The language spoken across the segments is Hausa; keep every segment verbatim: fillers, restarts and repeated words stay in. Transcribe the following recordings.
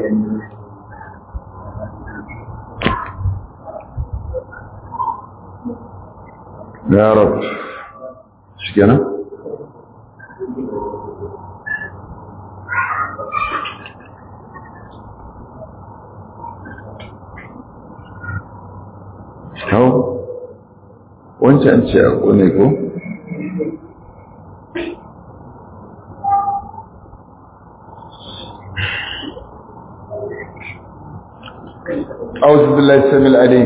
ya rab shikenan hau wancan ce a kone ko أعوذ بالله السميع العليم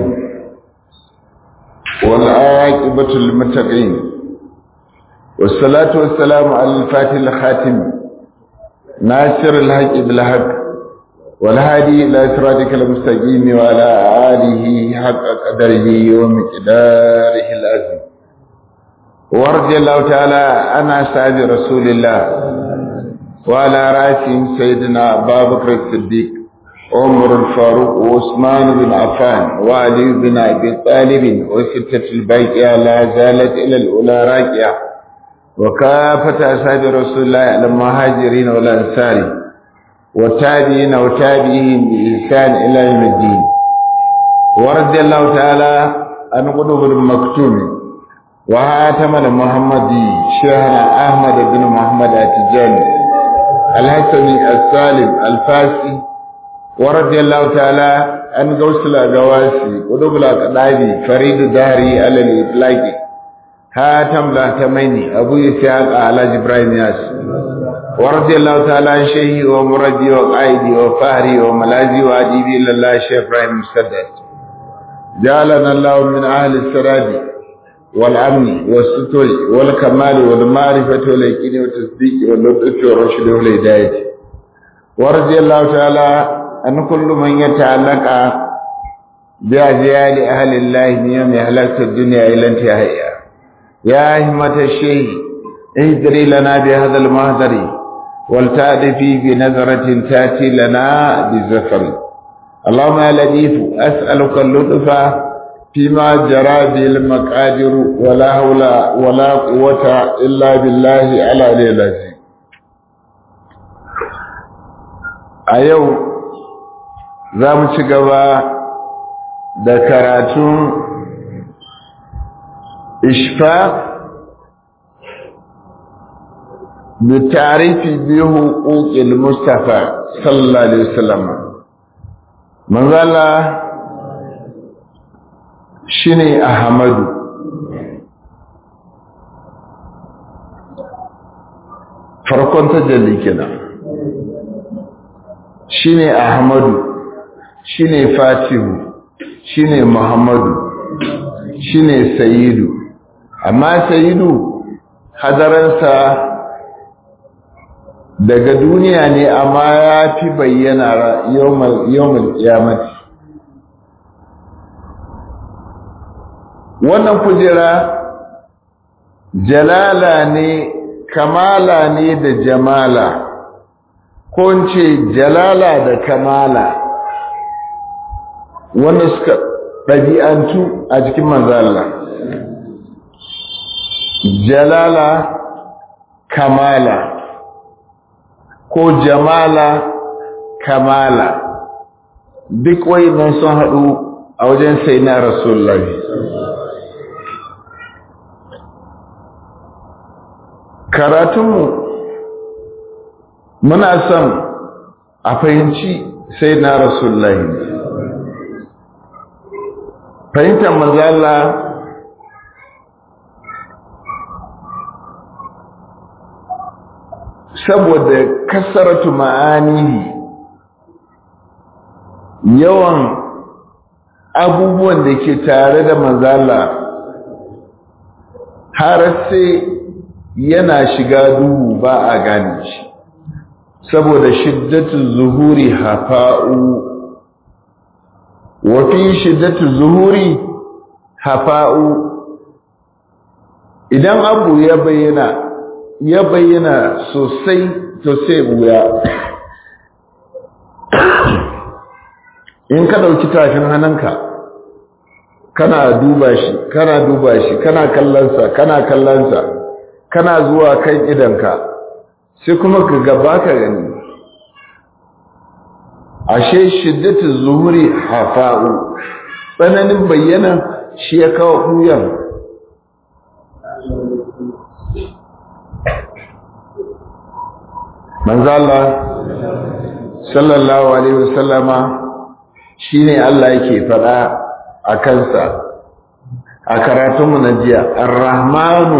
والعاقبة للمتقين والصلاة والسلام على الفاتح الخاتم ناصر الحق بالحق والهادي إلى صراطك المستقيم وعلى آله حق قدره ومقداره العظيم ورضي الله تعالى عن أصحاب رسول الله وعلى رأسهم سيدنا أبا بكر الصديق عمر الفاروق وعثمان بن عفان وعلي بن أبي طالب وستة الباقية لا زالت إلى الأولى راجعة وكافة أصحاب رسول الله المهاجرين والأنصار والتابعين وتابعين بإحسان إلى يوم الدين ورضي الله تعالى عن قطب المكتوم وهاتم المحمدي شيخنا أحمد بن محمد التجاني الحسني السالم الفاسي ورضي الله تعالى عن غوث الأغواسي قطب الأقدابي فريد داري على الإطلاق هاتم الأهتميني أبو إسحاق على إبراهيم ياسر ورضي الله تعالى عن شيخي ومربي وقائدي وفهري وملاذي وأديبي إلى الله الشيخ إبراهيم المسدد جعلنا الله من أهل السراد والأمن والستر والكمال والمعرفة واليقين والتصديق واللطف والرشد والهداية ورضي الله تعالى عن كل من يتعلق بأجيال أهل الله من يوم أهلكت الدنيا إلى انتهائها يا همة الشيخ اهدري لنا بهذا المهدر ولتأتي بنظرة تأتي لنا بزفر اللهم يا لطيف أسألك اللطف فيما جرى به المقادير ولا حول ولا قوة إلا بالله على العظيم أيو زام شغبا ذكراتون إشفاق بتعريف بحقوق المصطفى صلى الله عليه وسلم من قال شني أحمد فرقون تجلي كنا شني أحمد شني فاتح شني محمد شني سيد أما سيد حضرنسا daga duniya ne amma ya fi bayyana yawmal qiyamati wannan kujera jalala ne kamala ne da jamala ko ce jalala da kamala wanda suka ɗabi'antu a cikin manzo Allah jalala kamala ko jamala kamala duk wayannan sun haɗu a wajen sayyidina rasulullahi karatunmu muna son a fahimci sayyidina rasulullahi fahimtar manzo Allah saboda kasaratu ma'anihi yawan abubuwan da ke tare da manzala har sai yana shiga duhu ba a gane shi saboda shiddatu zuhuri hafa'u wa fi shiddatu zuhuri hafa'u idan abu ya bayyana ya bayyana sosai to sai wuya in ka dauki tafin hannunka kana duba shi kana duba shi kana kallonsa kana kallonsa kana zuwa kan idanka sai kuma ka gaba ka gani ashe shiddatu zuhuri hafa'u tsananin bayyana shi ya kawo ɓuyan. manzo Allah sallallahu alaihi wasallama shine Allah yake faɗa a kansa a karatunmu na jiya, ar-rahmanu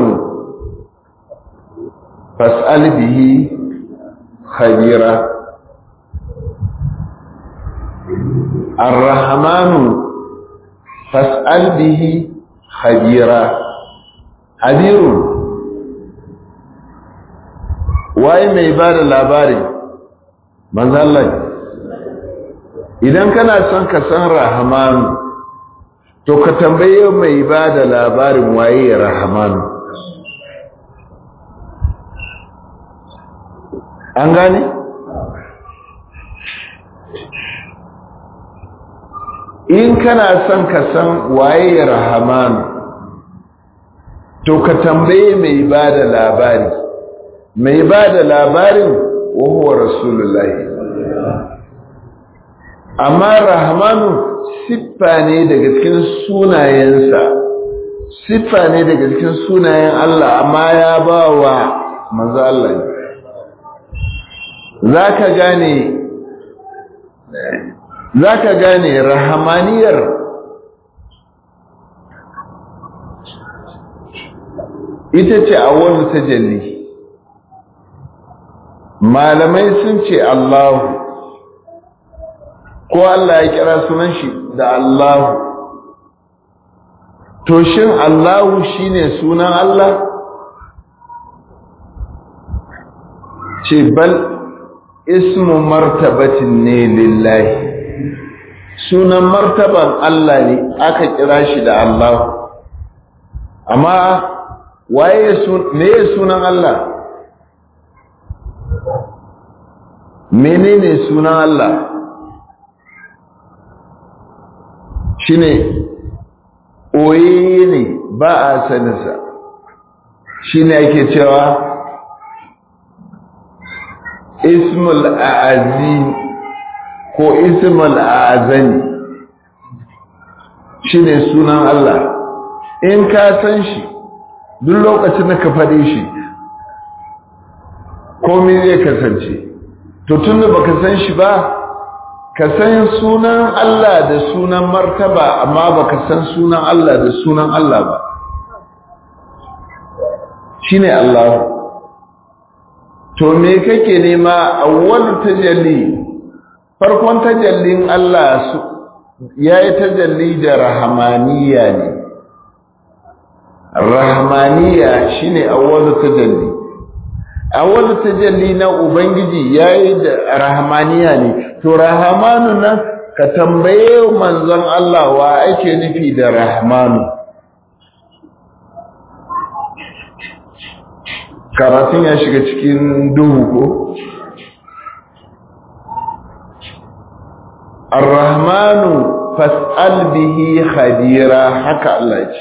fas'al bihi khabira, ar-rahmanu fas'al bihi khabira. Habirun waye mai ba da labari? manzo Allah. Idan kana son ka san rahmanu to ka tambaye mai ba da labarin waye rahmanu. An gane? In kana son ka san waye rahmanu to ka tambaye mai ba da labari. Mai ba da labarin wa huwa rasulullahi. Amma rahmanu siffa ne daga cikin sunayensa, siffa ne daga cikin sunayen Allah, amma ya ba wa manzo Allah ne. Zaka gane zaka gane rahmaniyar ita ce awwalu tajalli. Malamai sun ce Allahu, ko Allah ya kira sunan shi da Allahu. To shin Allahu shine sunan Allah? Ce bal ismu martabatin ne lillahi, sunan martaban Allah ne aka kira shi da Allahu. Amma waye ne sunan Allah? Menene sunan Allah? Shine oye ne, ba a saninsa. Shine ake cewa ismul a'azim ko ismul a'azani, shine sunan Allah. In ka san shi, duk lokacin da ka faɗi shi komai zai kasance. To tun da baka san shi ba, ka san sunan Allah da sunan martaba, amma baka san sunan Allah da sunan Allah ba. Shine Allah. To me kake nema? Awwalu tajalli, farkon tajallin Allah yayi tajalli da rahmaniya ne. Rahmaniya shine awwalu tajalli. Awwalu tajalli na ubangiji yayi da rahmaniya ne. To rahmanu nan ka tambaye manzon Allah wa ake nufi da rahmanu. Karatun ya shiga cikin duhu ko? Ar-rahmanu fas'al bihi khadira, haka Allah ce.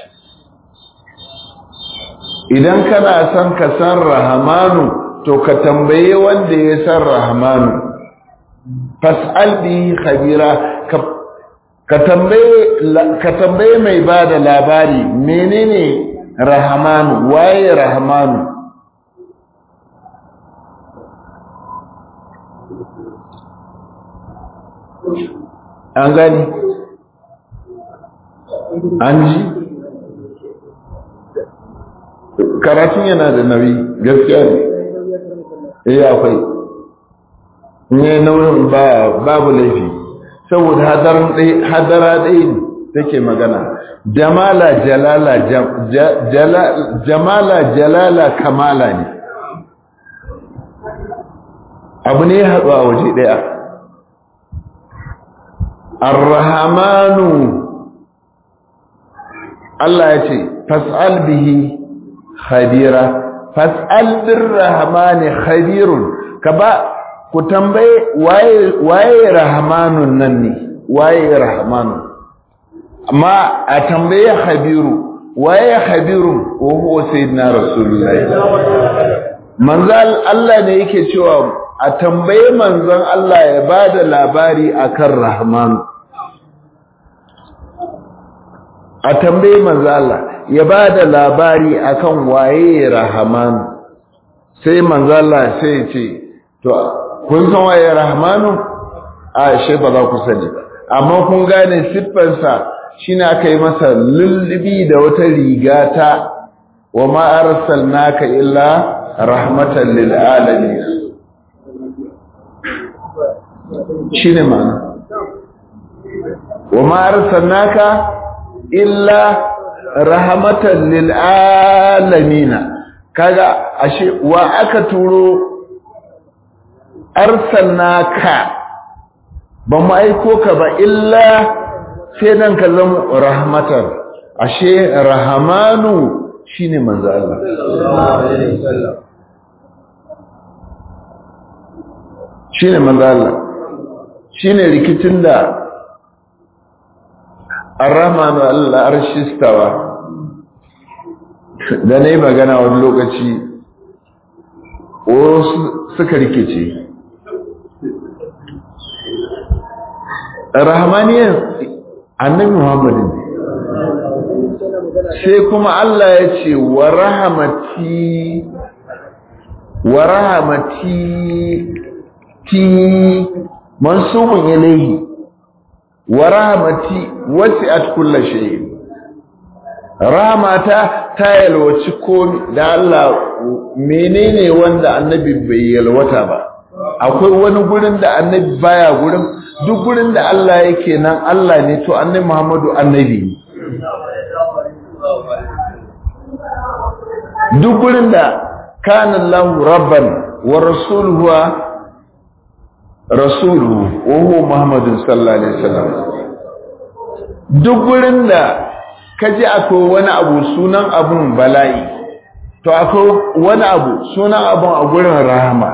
Idan kana son ka san rahmanu to ka tambaye wanda ya san rahmanu. Fas'al bihi khabira, ka tambaye ka tambaye mai bada labari menene rahmanu, waye rahmanu. An gani? An ji? Karatun yana da nauyi, gaskiya ne. Eh akwai. Ne nauyin ba babu laifi. Saboda hadarin dai hadara dai take magana. Jamala jalala jala jamala jalala kamala ne. Abu ne ya haɗu a waje ɗaya. Ar-Rahmanu, Allah ya ce fas'al bihi khabira, fas'al bir-rahmani khabirun, ka ba ku tambaye waye waye rahmanun nan ne, waye rahmanu, amma a tambaye khabiru, waye khabiru, wa huwa sayyidina rasulullahi. Manzal Allah ne yake cewa a tambaye manzon Allah ya bada labari akan Rahman a tambaye manzon Allah ya bada labari akan waye Rahman sai manzon Allah sai ya ce to kun san waye Rahmanu a she ba za ku sani ba amma kun gane siffarsa shine aka yi masa lullubi da wata riga ta wa ma arsalnaka illa rahmatan lil alamin shine ma'ana wa ma arsalnaka illa rahmatan lil alamin kaga ashe wa aka turo arsalnaka ba mu aiko ka ba illa sai nan ka zama rahmatar ashe rahamanu shine manzo Allah shine manzo Allah shine rikicin da ar-rahmanu Allah arshistawa da nayi magana wani lokaci wasu suka rikice rahmaniyan annabi Muhammadin sai kuma Allah ya ce wa rahmati wa rahmati ti mansubun ilayhi wa rahmati wasi'at kulli shay rahmata ta yalwaci komai da Allah menene wanda annabi bai yalwata ba akwai wani gurin da annabi baya gurin duk gurin da Allah yake nan Allah ne to annabi Muhammadu annabi ne duk gurin da kana Allahu rabban wa rasuluhu rasuluhu wa huwa Muhammadun sallallahu alaihi wasallam duk gurin da kaji akwai wani abu sunan abun bala'i to akwai wani abu sunan abun a gurin rahama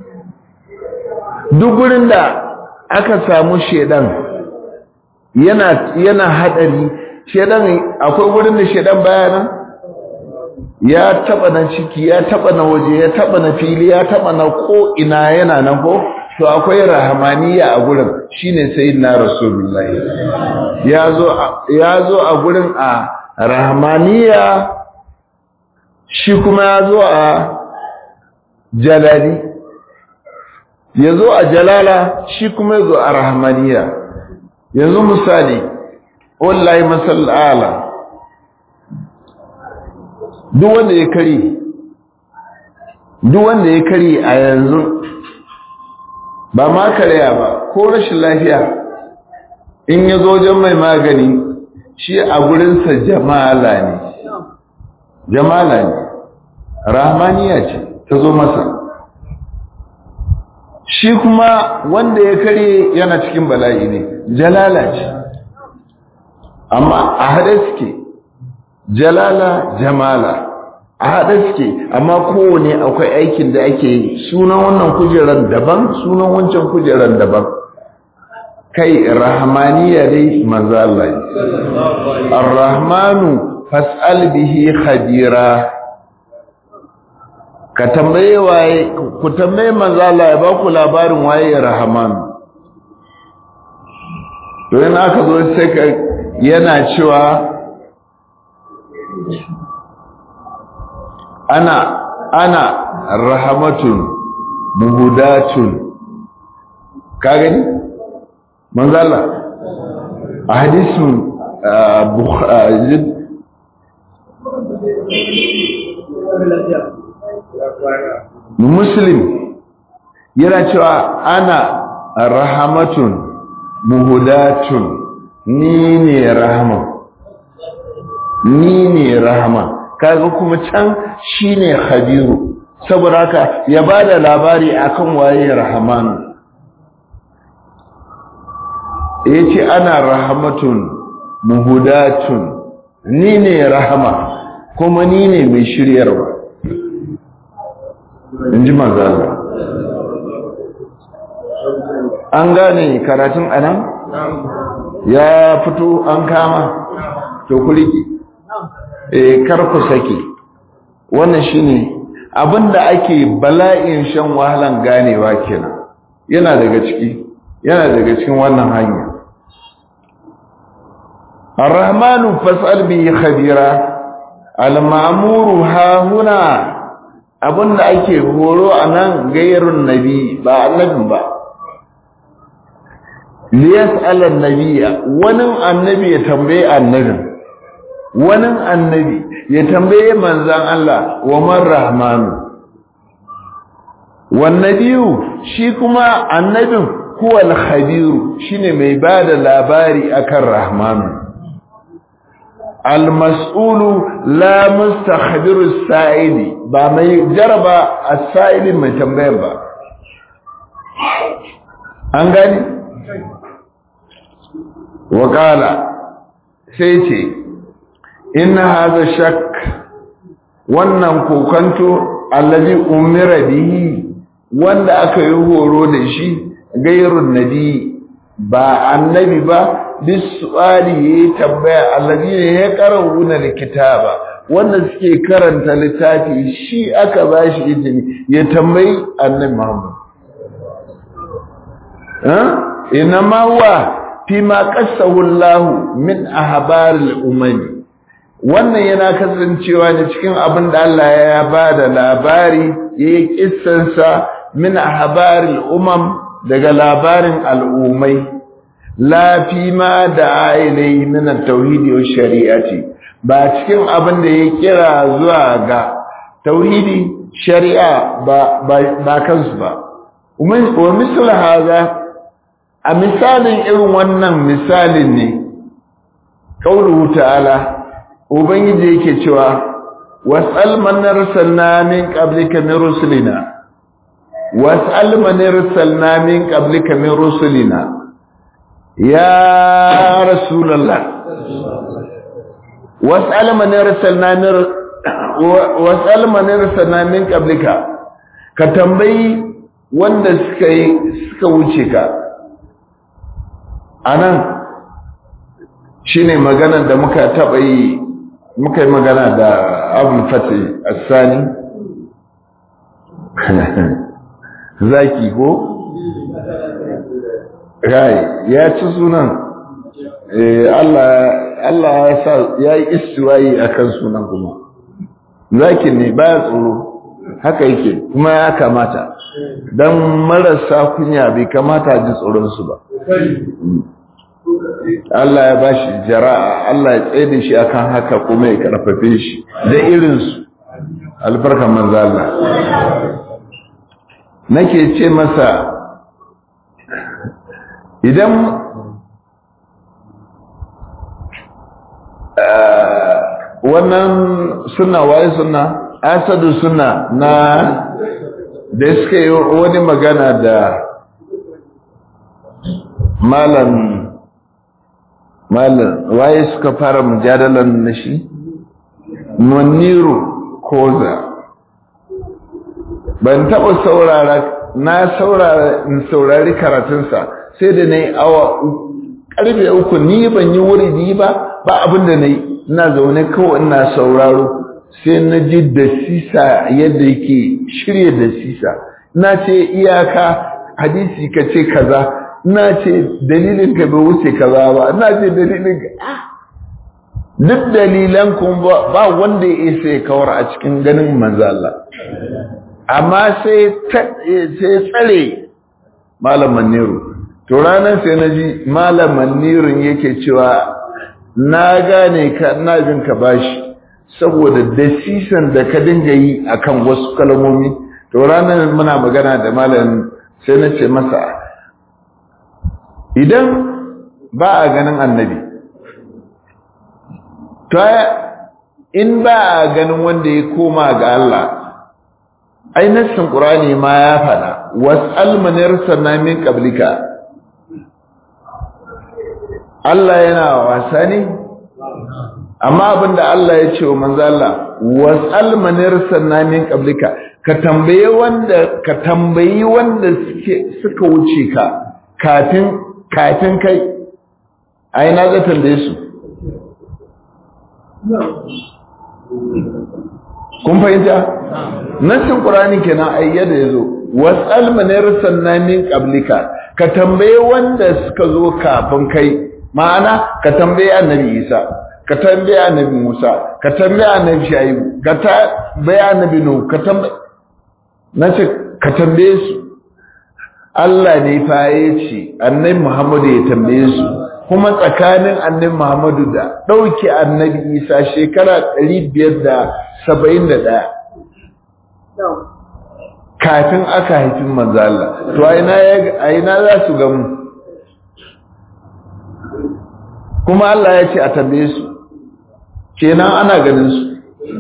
duk gurin da aka samu shedan yana yana hadari shedan akwai gurin da shedan baya nan ya taba na ciki ya taba na waje ya taba na fili ya taba na ko ina yana nan ko to akwai rahmaniya a gurin shine sayyidina rasulullahi yazo yazo a gurin a rahmaniya shi kuma yazo a jalali yazo a jalala shi kuma yazo a rahmaniya yanzu misali wallahi masal ala duk wanda ya kari duk wanda ya kari a yanzu ba ma karya ba ko rashin lafiya in ya zo wajen mai magani shi a gurinsa jamala ne jamala ne rahmaniya ce ta zo masa shi kuma wanda ya kare yana cikin bala'i ne jalala ce amma a haɗe suke jalala jamala a haɗe suke amma kowane akwai aikin da ake yi sunan wannan kujerar daban sunan wancan kujerar daban kai rahmaniya dai manzo Allah ar-rahmanu fas'al bihi khabira ka tambaye waye ku tambaye manzo Allah ya ba ku labarin waye rahman to yana aka zo sai ka yana cewa ana ana rahmatun muhudatun ka gani manzo Allah a hadisin bukhari muslim yana cewa ana rahmatun muhudatun ni ne rahama ni ne rahama kaga kuma can shine khabiru saboda haka ya bada labari akan waye rahmanu yace ana rahmatun muhudatun ni ne rahama kuma ni ne mai shiryarwa inji manzo Allah an gane karatun anan ya fito an kama to kuliki eh kar ku saki wannan shine abinda ake bala'in shan wahalan ganewa kenan yana daga ciki yana daga cikin wannan hanya Ar-Rahmanu fas'al bihi khabira al-ma'muru ha huna abinda ake horo anan gairun nabi ba annabin ba liyas'al an-nabiyya wani annabi ya tambaye annabin wani annabi ya tambaye manzan Allah wa man rahmanu wan nabiyu shi kuma annabin huwa al-khabiru shine mai bada labari akan rahmanu al-mas'ulu la mustakhbiru as-sa'ili ba mai jaraba as-sa'ili mai tambayan ba an gani wa qala sai ce inna hadha shak wannan kokanto allazi umira bihi wanda aka yi horo da shi gairun nabi ba annabi ba bisuali ya tambaya allazi ya qara'una alkitaba wanda suke karanta littafi shi aka bashi izini ya tambayi annabi Muhammad ha inma huwa fima qassahu Allah min ahbaril umami wannan yana kasancewa ne cikin abin da Allah ya bada labari yayin kissansa min ahbaril umam daga labarin al'ummai la fi ma da ilai min at-tauhid wa shari'ati ba cikin abin da ya kira zuwa ga tauhidi shari'a ba ba kansu ba wa misal hada a misalin irin wannan misalin ne qauluhu ta'ala ubangiji yake cewa was'al man arsalna min qablika min rusulina was'al man arsalna min qablika min rusulina ya rasulullah was'al man arsalna min was'al man arsalna min qablika ka tambayi wanda suka yi suka wuce ka anan shine maganar da muka taba yi muka yi magana da Abul Fatih As-Sani zaki ko rai ya ci sunan eh Allah Allah ya sa yayi istiwayi akan sunan kuma zaki ne baya tsoro haka yake kuma ya kamata dan marasa kunya bai kamata ji tsoron su ba Allah ya bashi jara'a Allah ya tsaye da shi akan haka kuma ya karfafe shi da irin su albarkan manzo Allah nake ce masa idan wannan sunna waye sunna asadu sunna na da suka yi wani magana da malam malam waye suka fara mujadalan na shi Muniru Koza ban taɓa saurara na saurara in saurari karatunsa sai da nayi awa karfe uku ni ban yi wuridi ba ba abin da nayi ina zaune kawai ina sauraro sai na ji da sisa yadda yake shirye da sisa na ce iyaka hadisi ka ce kaza na ce dalilin ka bai wuce kaza ba na ce dalilin ka duk dalilan kun ba wanda ya isa ya kawar a cikin ganin manzo Allah amma sai sai tsare malam Maniru to ranar sai naji malam Manirun yake cewa na gane ka ina jin ka bashi saboda dasisan da ka dinga yi akan wasu kalmomi to ranar muna magana da malam sai na ce masa idan ba a ganin annabi to in ba a ganin wanda ya koma ga Allah ai nassin qur'ani ma ya fada was'al man arsalna min qablika Allah yana wasa ne amma abinda Allah ya ce wa manzo Allah was'al man arsalna min qablika ka tambaye wanda ka tambayi wanda suke suka wuce ka kafin kafin kai ai na ga tambaye su kun fahimta nassin qur'ani kenan ayyada yazo wasal man arsalna min qablika ka tambaye wanda suka zo kafin kai ma'ana ka tambaye annabi Isa ka tambaye annabi Musa ka tambaye annabi Shaibu ka tambaye annabi Nuh ka tambaye nace ka tambaye su Allah ne fa yace annabi Muhammad ya tambaye su kuma tsakanin annabi Muhammadu da dauke annabi Isa shekara ɗari biyar da saba'in da ɗaya kafin aka haifi manzo Allah to aina aina za su gamu kuma Allah ya ce a tambaye su kenan ana ganin su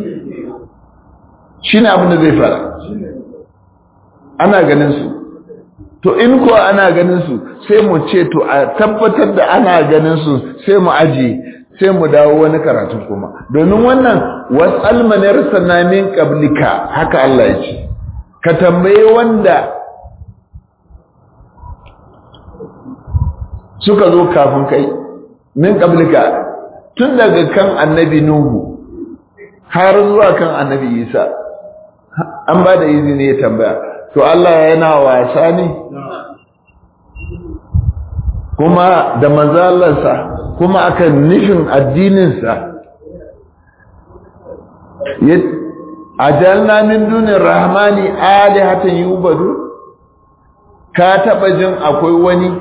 shine abin da zai fara ana ganin su to in ko ana ganin su sai mu ce to a tabbatar da ana ganin su sai mu aji sai mu dawo wani karatu kuma domin wannan wasal man arsalna min qablika haka Allah ya ce ka tambaye wanda suka zo kafin kai min qablika tun daga kan annabi Nuhu har zuwa kan annabi Isa an ba da izini ya tambaya to Allah yana wasa ne kuma da manzalarsa kuma akan nufin addininsa ajalna min dunir rahmani alihatan yubadu ka taba jin akwai wani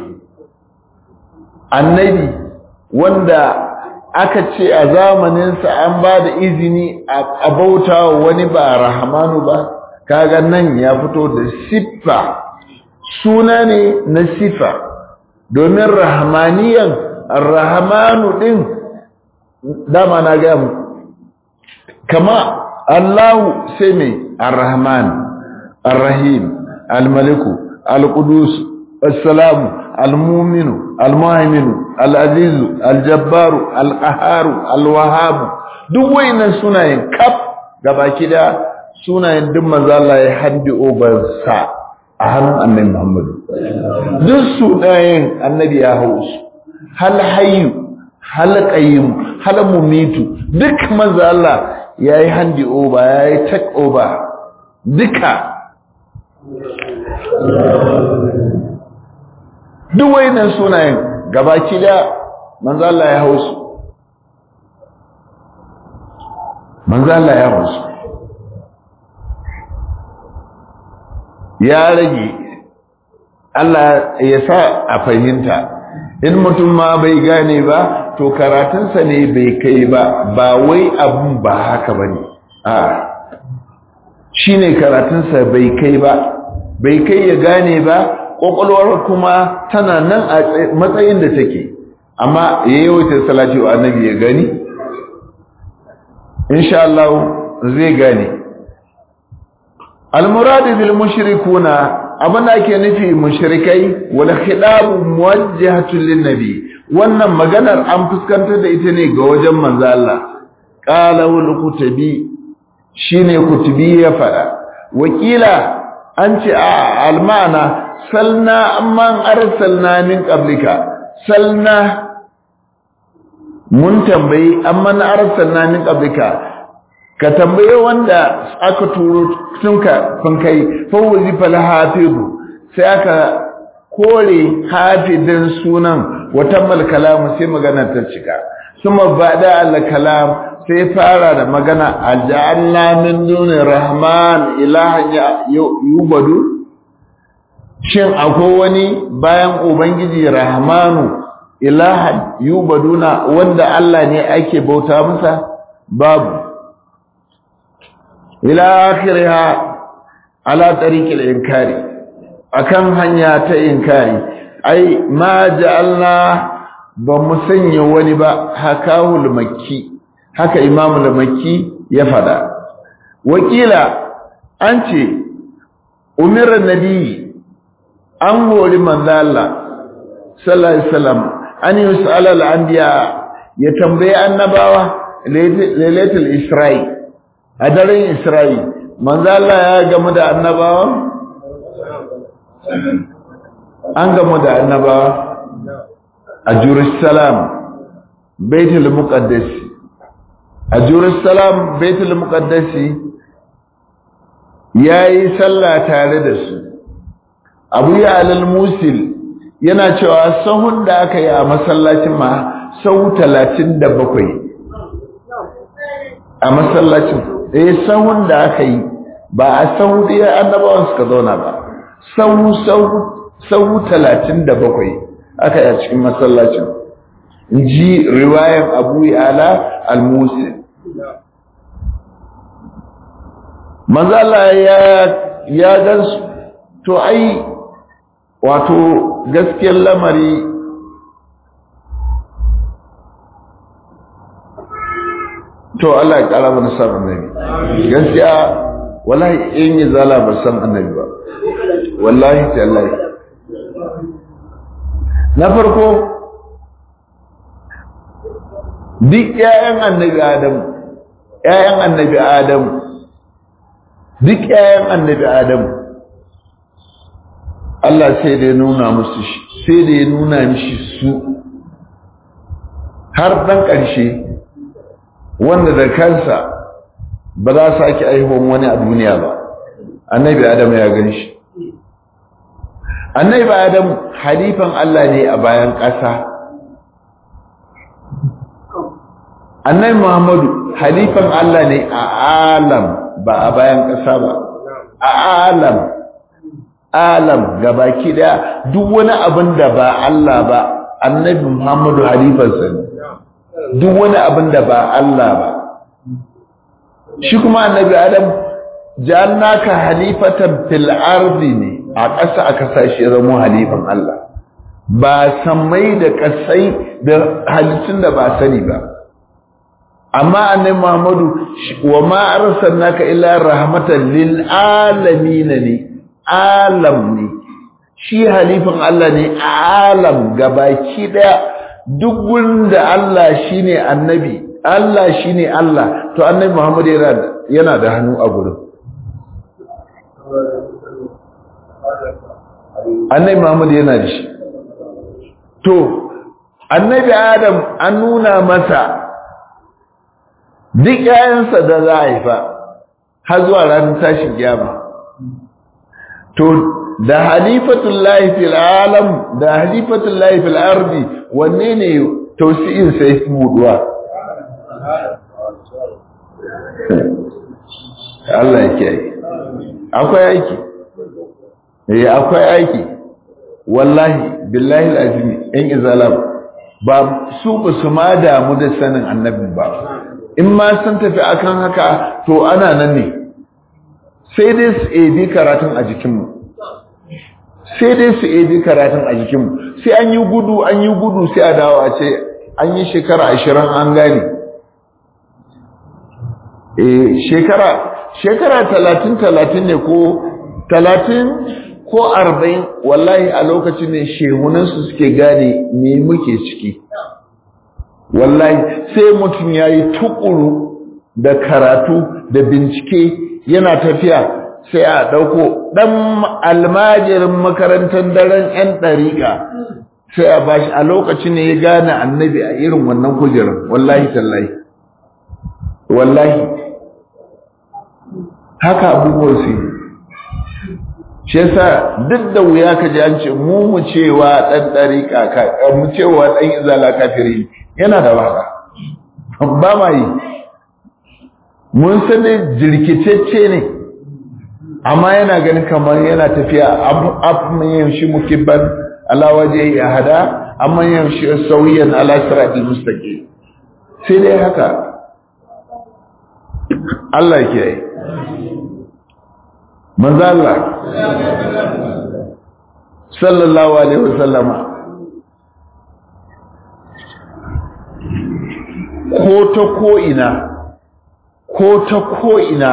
annabi wanda aka ce a zamaninsa an ba da izini a bauta wani ba rahmanu ba kaga nan ya fito da siffa suna ne na siffa domin rahmaniyan rahmanu din dama na ga mu kama Allahu sai mai ar-rahman ar-rahim al-maliku al-qudus as-salamu al-mu'minu al-muhaiminu al-azizu al-jabbaru al-qaharu al-wahhabu duk wayannan sunayen kaf gabaki da sunayen duk manzo Allah ya haddi oban sa a hannun annabi Muhammad duk sunayen annabi ya hausu hal hayyu hal qayyim hal mumitu duk manzo Allah yayi handi oba yayi tak oba duka duk wayannan sunayen gabaki da manzo Allah ya hausu manzo Allah ya hausu ya rage Allah ya sa a fahimta in mutum ma bai gane ba to karatunsa ne bai kai ba ba wai abun ba haka bane a shine karatunsa bai kai ba bai kai ya gane ba kokolwar kuma tana nan a matsayin da take amma yayin salati wa annabi ya gani insha Allah zai gane al-murad bil mushrikuna abin da ake nufi mushrikai wal khidabu muwajjahatun lin nabi wannan maganar an fuskantar da ita ne ga wajen manzo Allah qala wal kutubi shine kutubi ya fada wakila an ce a almana salna amman arsalna min qablika salna mun tambayi amman arsalna min qablika ka tambaye wanda aka turo tunka kun kai fa wazifa al-hafizu sai aka kore hafidin sunan watammal kalam sai magana ta cika kuma ba'da al-kalam sai fara da magana aj'alna min duni rahman ilahan yubadu shin akwai wani bayan ubangiji rahmanu ilahan yubaduna wanda Allah ne ake bauta masa babu ila akhiriha ala tariqil inkari akan hanya ta inkari ai ma ja'alna ba mu sanya wani ba hakahul makki haka imam al-makki ya fada wakila an ce umira nabi an hori manzo Allah sallallahu alaihi wasallam an yus'ala al-anbiya ya tambaye annabawa lailatul isra'i a daren Isra'i, manzo Allah ya gamu da annabawa? An gamu da annabawa a Jerusalem, Baitul Muqaddas. A Jerusalem, Baitul Muqaddas yayi sallah tare da su Abu Ya'la al-Musil yana cewa sahun da aka yi a masallacin ma sau talatin da bakwai a masallacin eh sahun da aka yi ba a sahu da annabawan suka zauna ba sahu sahu sahu talatin da bakwai aka yi a cikin masallacin inji riwayar Abu Ya'la al-Musil manzo Allah ya ya gansu to ai wato gaskiyar lamari to Allah ya kara mana san annabi gaskiya wallahi in yi zala ba san annabi ba wallahi tallahi na farko duk ƴaƴan annabi Adam ƴaƴan annabi Adam duk ƴaƴan annabi Adam Allah sai da ya nuna musu shi sai da ya nuna mishi su har dan ƙarshe wanda da kansa ba za su sake aihuwan wani a duniya ba annabi Adam ya gan shi annabi Adam halifan Allah ne a bayan ƙasa annabi Muhammadu halifan Allah ne a alam ba a bayan ƙasa ba a alam alam gabaki daya duk wani abin da ba Allah ba annabi Muhammadu halifansa ne duk wani abin da ba Allah ba shi kuma annabi Adam ja'alnaka halifatan fil ardi ne a ƙasa aka sashi zama halifan Allah ba sammai da ƙasai da halittun da ba sani ba amma annabi Muhammadu wa ma arsalnaka illa rahmatan lil alamin ne alam ne shi halifan Allah ne alam gabaki daya duk wanda Allah shine annabi Allah shine Allah to annabi Muhammad yana da hannu a gurin annabi Muhammad yana da shi to annabi Adam an nuna masa duk yayansa da za a haifa har zuwa ranar tashin kiyama to da halifatullahi fil alam da halifatullahi fil ardi wanne ne tausi'in sai buduwa Allah yake yi akwai aiki eh akwai aiki wallahi billahi alazim in izalam ba su ba su ma damu da sanin annabi ba in ma sun tafi akan haka to ana nan ne sai dai su ebi karatun a jikinmu sai dai su ebi karatun a jikinmu sai an yi gudu an yi gudu sai a dawo a ce an yi shekara ashirin an gane eh shekara shekara talatin talatin ne ko talatin ko arba'in wallahi a lokacin ne shehunansu suke gane me muke ciki wallahi sai mutum ya yi tukuru da karatu da bincike yana tafiya sai a ɗauko ɗan almajirin makarantar daren 'yan ɗariƙa sai a bashi a lokacin ne ya gane annabi a irin wannan kujerar wallahi tallahi wallahi haka abubuwan su yi shi yasa duk da wuya ka ji an ce mu mu cewa ɗan ɗariƙa mu cewa ɗan izala kafiri yana da wahala ba ma yi mun san dai jirkitacce ne amma yana ganin kamar yana tafiya amman yamshi mukibban ala waje ahada amman yamshi sawiyan ala siratil mustaqim sai dai haka Allah ke yi manzo Allah sallallahu alaihi wasallama ko ta ko ina ko ta ko ina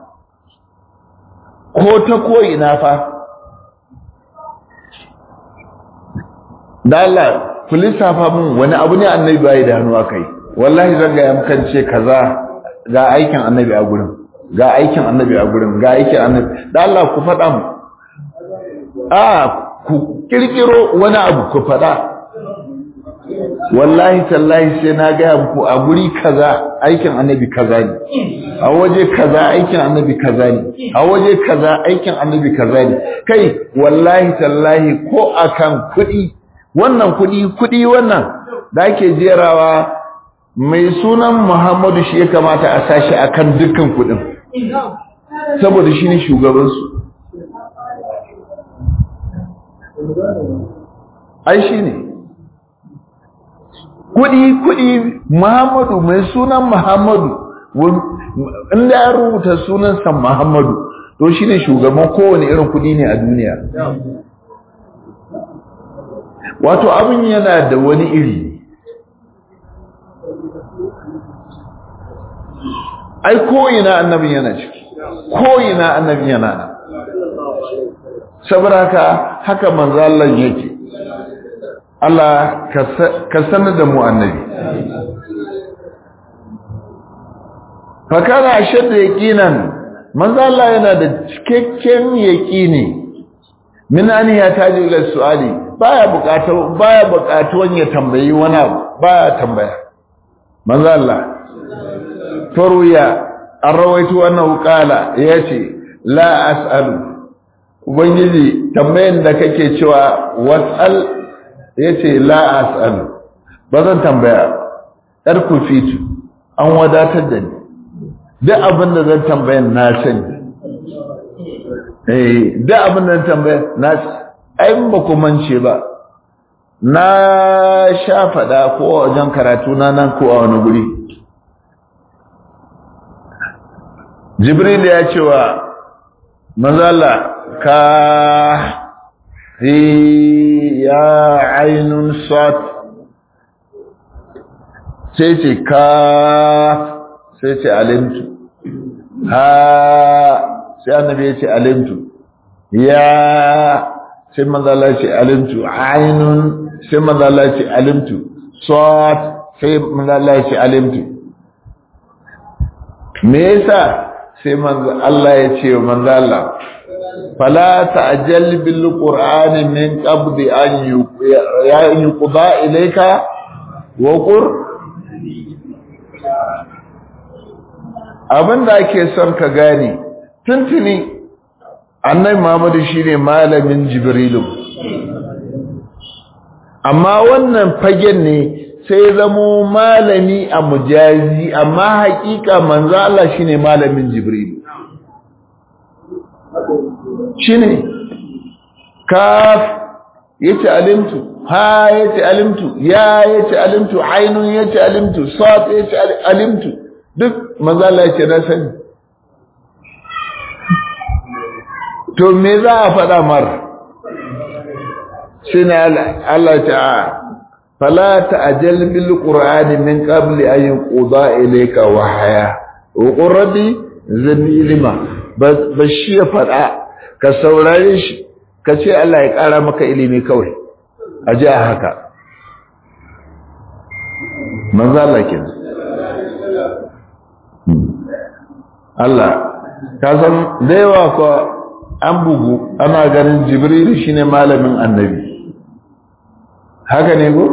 ko ta ko ina fa da Allah ku lissafa mun wani abu ne annabi bai da hannu akai wallahi zan ga yamkan ce kaza ga aikin annabi a gurin ga aikin annabi a gurin ga aikin annabi da Allah ku faɗa mu a ku kirkiro wani abu ku faɗa wallahi tallahi sai na ga muku a guri kaza aikin annabi kaza ne, a waje kaza aikin annabi kaza ne, a waje kaza aikin annabi kaza ne. Kai wallahi tallahi ko akan kuɗi, wannan kuɗi kuɗi wannan da ake jerawa mai sunan Muhammadu shi ya kamata a sashi akan dukkan kuɗin, saboda shi ne shugabansu. Ai shi ne kuɗi kuɗi Muhammadu, mai sunan Muhammadu, inda ya rubuta sunansa Muhammadu to shi ne shugaban kowane irin kuɗi ne a duniya. Wato abin yana da wani iri, ai ko'ina annabin yana ciki, ko'ina annabin yana nan. Saboda haka haka manzo Allah yake. Allah ka sanar da mu annabi. Fakana ashadda yaqinan, manzo Allah yana da cikakken yaqini. Min an ya taji ila su'ali, baya bukata baya bukatuwan ya tambayi wani abu, baya tambaya. Manzo Allah faruya an rawaito annahu qala yace la as'alu, ubangiji tambayan da kake cewa was'al, yace la as'alu, bazan tambaya, yar ku fitu an wadatar da ni, duk abin da zan tambayan na sani. eh duk abin da zan tambaya na ai ba ku mance ba, na sha fada ko a wajen karatu na nan ko a wani guri, Jibril ya ce wa manzo Allah ka hi ya ainun sat, sai ce ka, sai ce alimtu, ha sai annabi ya ce alimtu, ya sai manzo Allah ya ce alimtu, ainun sai manzo Allah ya ce alimtu, sat sai manzo Allah ya ce alimtu. Me yasa sai manzo Allah ya ce wa manzo Allah fala ta'jal bil qur'ani min qabli an yuqda ilayka wa qur. Abinda ake son ka gane tuntuni annabi Muhammadu shine malamin Jibrilu, amma wannan fagen ne sai zamo malami a mujazi, amma hakika manzo Allah shine malamin Jibril. Shine kaf yace alimtu, ha yace alimtu, ya yace alimtu, ainun yace alimtu, sad yace alimtu, duk manzo Allah yace na sani. To me za a faɗa mar? Shine Allah ta'ala فلا تعجل بالقرآن من قبل أن يقضى إليك وحيا وقل ربي زدني علما. بشي فدا كسورare shi kace Allah ya kara maka ilimi kawai aje haka manzo Allah kenan. Allah ka san da yawa ko an bugu ana ganin Jibril shine malamin annabi, haka ne go?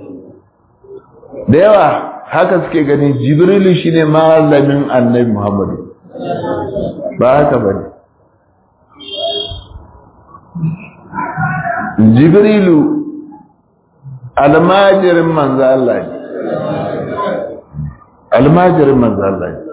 Da yawa haka suke gani Jibrilu shine malamin annabi Muhammadu, ba haka bane. Jibrilu almajirin manzo Allah ne, almajirin manzo Allah ne.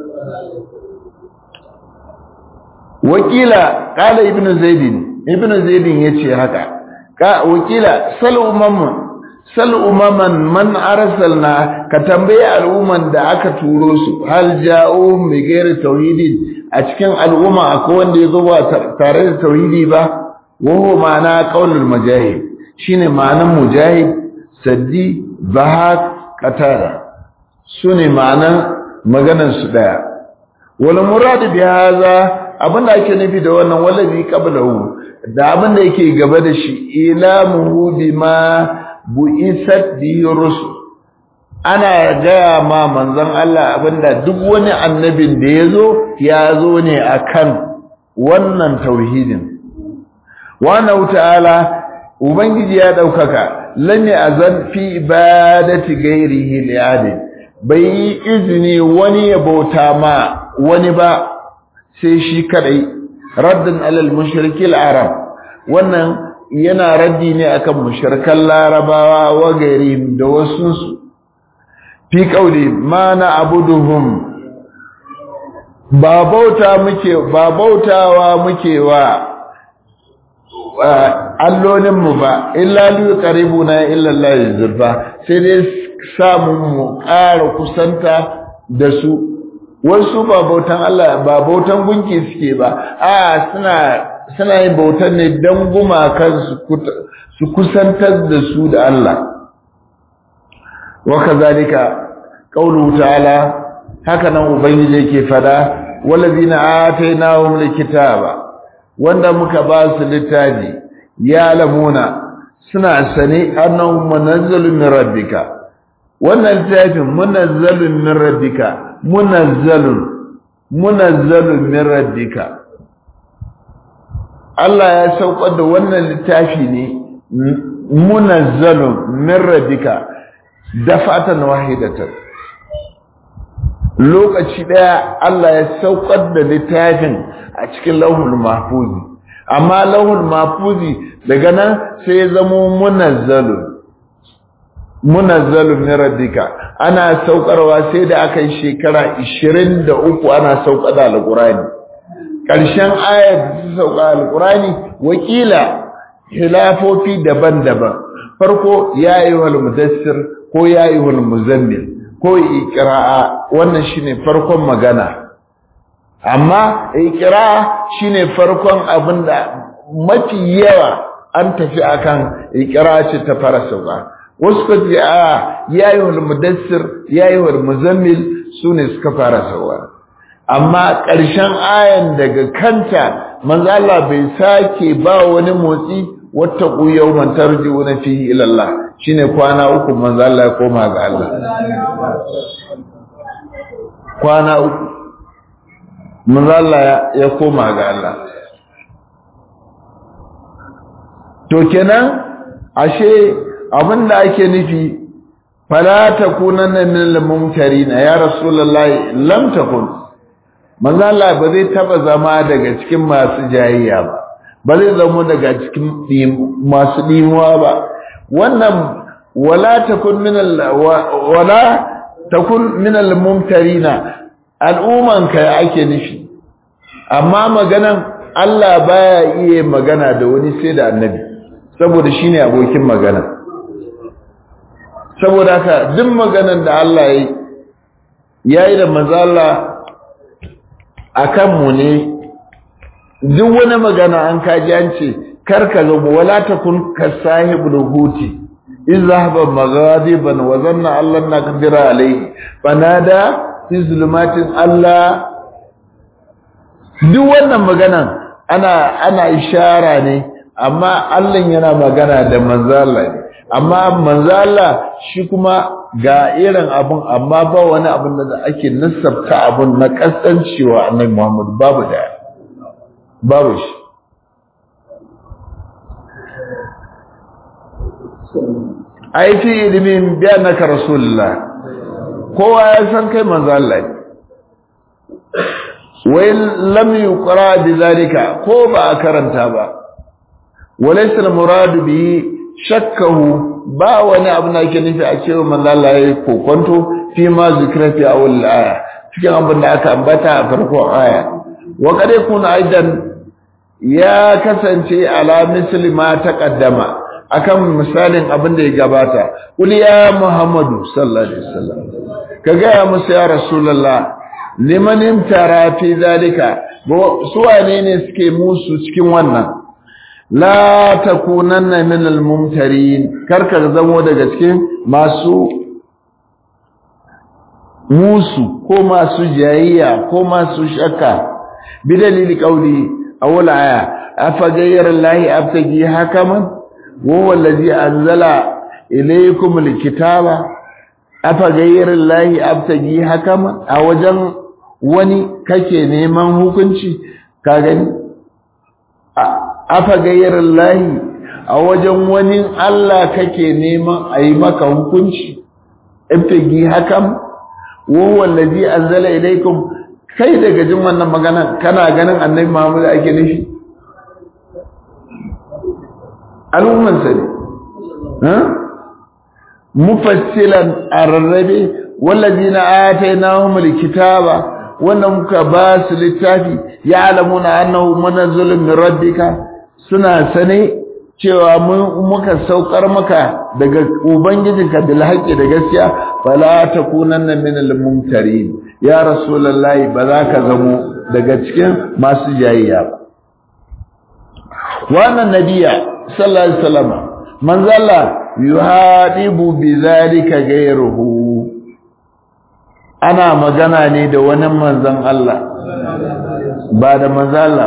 Wakila qala ibnu zaidin, ibnu zaidin yace haka, ka wakila sal umman sal umaman man arsalna, ka tambaye al'umman da aka turo su, hal ja'u bi ghairi tauhidin, a cikin al'umma akwai wanda ya zo ba tare da tauhidi ba. wa huwa ma'ana qaulul mujahid, shine ma'anan mujahid, saddi, bahak, qatada, sune ma'anan maganar su daya. wal murad bi hadha, abinda ake nufi da wannan wallazi qablahu, da abinda yake gaba da shi, ilamuhu bima bu'isat bi rusul, ana gaya ma manzon Allah abinda duk wani annabin da yazo ya zo ne akan wannan tauhidin. Wa ta'ala ubangiji ya daukaka lam azan fi ibadati ghairihi li'adin bai izini wani ya bauta ma wani ba sai shi kadai raddan alal mushrikil arab wannan yana raddi ne akan mushrikan larabawa wa gairihim da wasu su fi qauli ma na abuduhum ba bauta muke ba bautawa muke wa allolin mu ba illa li qaribuna illa Allah zulfa sai dai samun mu ƙara kusanta da su wasu ba bautan Allah ba bautan gunki suke ba a suna suna yin bautan ne dan gumakan su su kusantar da su da Allah wa kazalika qaulu ta'ala haka nan ubangiji yake fada walladina atainahum likitaba wanda muka ba su littafi ya lamuna suna sani annahu munazzalun min rabbika wannan littafin munazzalun min rabbika munazzalun munazzalun min rabbika Allah ya saukar da wannan littafi ne munazzalun min rabbika dafatan wahidatan lokaci daya Allah ya saukar da littafin a cikin lauhul mahfuzi amma lauhul mahfuzi daga nan sai ya zama munazzalun munazzalun min rabbika ana saukarwa sai da aka yi shekara ishirin da uku ana saukar da alqurani karshen ayat da sauka alqurani wakila hilafofi daban-daban farko ya ayyuhal mudassir ko ya ayyuhal muzammil ko iqra'a wannan shine farkon magana amma iqra'a shine farkon abinda mafi yawa an tafi akan iqra'a ce ta fara sauka wasu ka ce a yayin mudassir yayin muzammil sune suka fara sauka amma ƙarshen ayan daga kanta manzo Allah bai sake ba wani motsi wattaqu yawman tarji'una fihi ila Allah shine kwana uku manzo Allah ya koma ga Allah kwana uku manzo Allah ya koma ga Allah to kenan ashe abinda ake nufi fala takunanna minal mumtarina ya rasulullahi lam takun manzo Allah ba zai taba zama daga cikin masu jayayya ba ba zai zama daga cikin masu dimuwa ba wannan wala takun minal wala takun minal mumtarina al'umman kai ake nufi amma maganan Allah baya iya magana da wani sai da annabi saboda shine abokin magana saboda haka duk maganan da Allah yayi yayi da manzo Allah akan mu ne duk wani magana an kaji an ce karka zo wala takun kasahibul huti izhaba maghadiban wa zanna Allah naqdira alayhi fanada fi zulumatin Allah duk wannan maganan ana ana ishara ne amma Allah yana magana da manzo Allah ne amma manzo Allah shi kuma ga irin abun amma ba wani abun da ake nasabta abun na kasancewa annabi Muhammad babu da babu shi ai fi ilimin bi annaka rasulullah kowa ya san kai manzo Allah ne wai lam yuqra bi zalika ko ba a karanta ba walaysa al-murad bi shakkahu ba wani abu na yake nufi a cewa manzo Allah ya kokonto fi ma zikra fi awal aya cikin abin da aka ambata a farkon aya wa qad yakunu aidan ya kasance ala misli ma taqaddama akan misalin abin da ya gabata kul ya muhammadu sallallahu alaihi wasallam kaga ya musu ya rasulullah liman imtara fi zalika su wane ne suke musu cikin wannan la takunanna min al-mumtarin karka zamo daga cikin masu musu ko masu jayayya ko masu shakka bi dalili qawli awwal aya afa ghayra allahi abtagi hakaman wa huwa allazi anzala ilaykum al-kitaba afa ghayra allahi abtagi hakaman a wajen wani kake neman hukunci ka gani afa ghayra allahi a wajen wani Allah kake neman a yi maka hukunci ibtagi hakam wa huwa allazi anzala ilaykum kai daga jin wannan magana kana ganin annabi Muhammad ake nufi al'umman sa ne ha mufassilan arrabi wallazina atainahum alkitaba wannan muka ba su littafi ya'lamuna annahu munazzalun min rabbika suna sane cewa muka saukar maka daga ubangijinka bil haqqi da gaskiya fala takunanna minal mumtarin ya rasulullahi ba za ka zamo daga cikin masu jayayya ba wannan nabiya sallallahu alaihi wasallam manzala yuhadibu bizalika ghayruhu ana magana ne da wani manzon Allah ba da manzala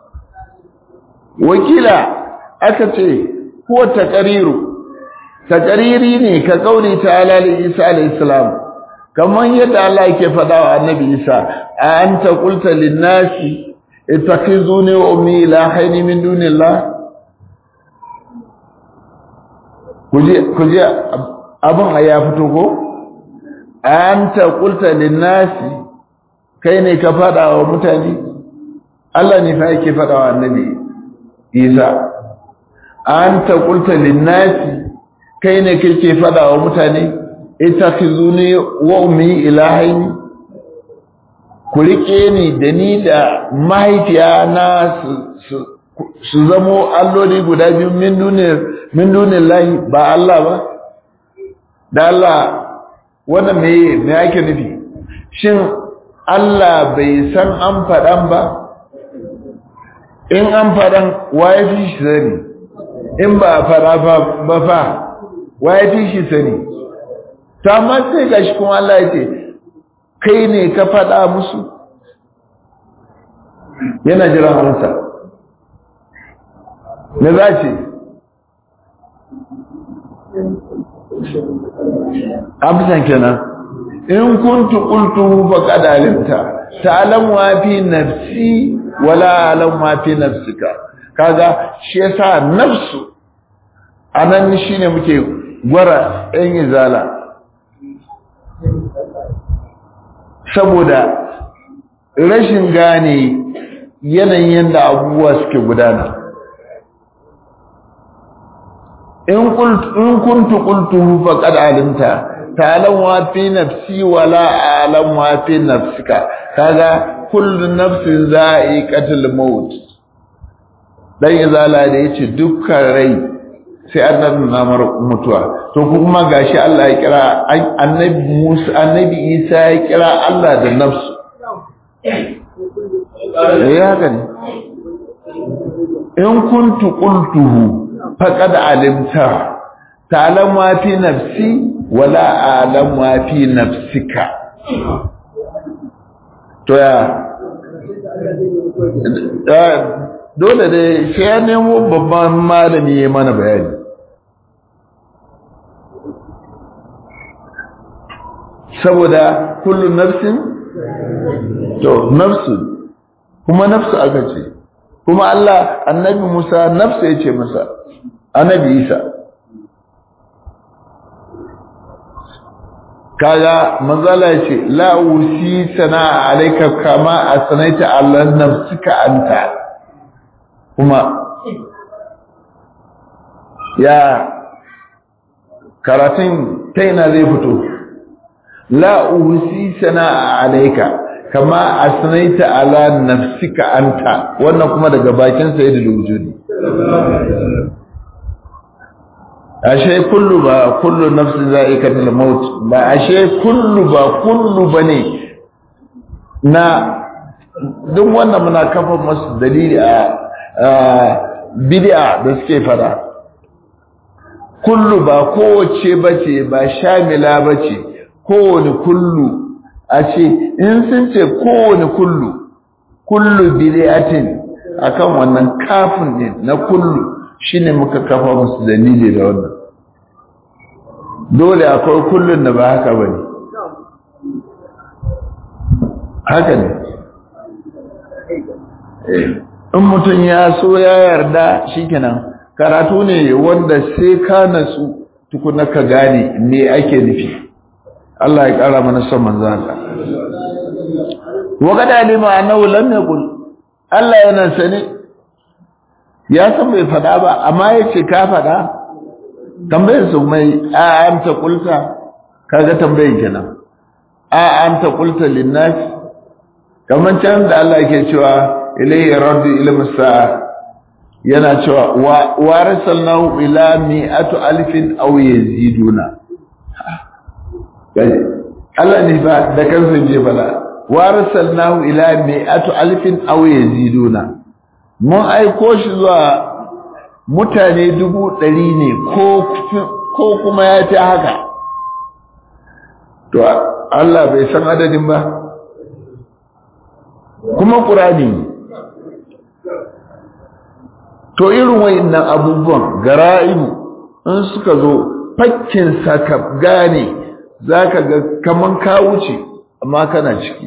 wakila aka ce ko taqriru taqriri ne ka kauli ta'ala li Isa alayhi salam kaman yadda Allah yake faɗa wa annabi Isa a anta qulta lin nasi ittakhizuni wa ummi ilahaini min dunillah kuje kuje abun ya fito ko anta qulta lin nasi kai ne ka faɗa wa mutane Allah ne fa yake faɗa wa annabi Isa anta qulta lin-nasi kai ne kake fada wa mutane itakhizuni wa ummi ilahaini ku rike ni da ni da mahaifiya na su zamo alloli guda biyu min dunir min dunillahi ba Allah ba da Allah wannan me me yake nufi shin Allah bai san an fadan ba in an fadan waye fi shi sani in ba fara ba fa waye fi shi sani ta amma sai gashi kuma Allah ya ce kai ne ka fada musu yana jira hansa me za ce amsan kenan in kuntu qultu faqad alimta ta'lamu ma fi nafsi wala a'lamu ma fi nafsika kaga shi yasa nafsu anan shine muke gwara ɗan izala saboda rashin gane yanayin yanda abubuwa suke gudana in kuntu qultu faqad alimta ta'lamu ma fi nafsi wala a'lamu ma fi nafsika kaga kullu nafsin za'iqatul maut dan izala da yace dukkan rai sai annabi namar mutuwa to kuma gashi Allah ya kira annabi Musa annabi Isa ya kira Allah da nafsu ya gani in kuntu qultuhu faqad alimta ta'lamu ma fi nafsi wala a'lamu ma fi nafsika to ya dole dai sai ya nemo babban malami ya mana bayani saboda kullu nafsin to nafsu kuma nafsu aka ce kuma Allah annabi Musa nafsu ya ce masa annabi Isa kaga manzala ya ce la usi sana alayka kama asnaita ala nafsika anta kuma ya karatun taina zai fito la usi sana alayka kama asnaita ala nafsika anta wannan kuma daga bakin sayyidul wujudi ashe kullu ba kullu nafsin za'iqatul maut ba ashe kullu ba kullu bane na duk wannan muna kafa masu dalili a bid'a da suke fada kullu ba kowace bace ba shamila bace kowane kullu a ce in sun ce kowane kullu kullu bid'atin akan wannan kafin ne na kullu shine muka kafa musu dalili da wannan dole akwai kullun da ba haka bane haka ne in mutum ya so ya yarda shikenan karatu ne wanda sai ka natsu tukuna ka gane me ake nufi. Allah ya kara mana son manzo Allah. Wa kada alima annahu lam yaqul, Allah yana sani ya san bai fada ba amma yace ka fada. Tambayar su mai a anta qulta, kaga tambayin kenan. A anta qulta linnas, kaman can da Allah yake cewa ilayhi raddu ilmu sa'a, yana cewa wa arsalnahu ila mi'atu alfin aw yaziduna. Allah ne ba da kansa je bala wa arsalnahu ila mi'atu alfin aw yaziduna, mun aiko shi zuwa mutane dubu ɗari ne ko ko kuma ya ta haka. To Allah bai san adadin ba, kuma Qur'ani. To irin wayannan abubuwan gara'ibu in suka zo fakkin saka gane zaka ga kaman ka wuce amma kana ciki,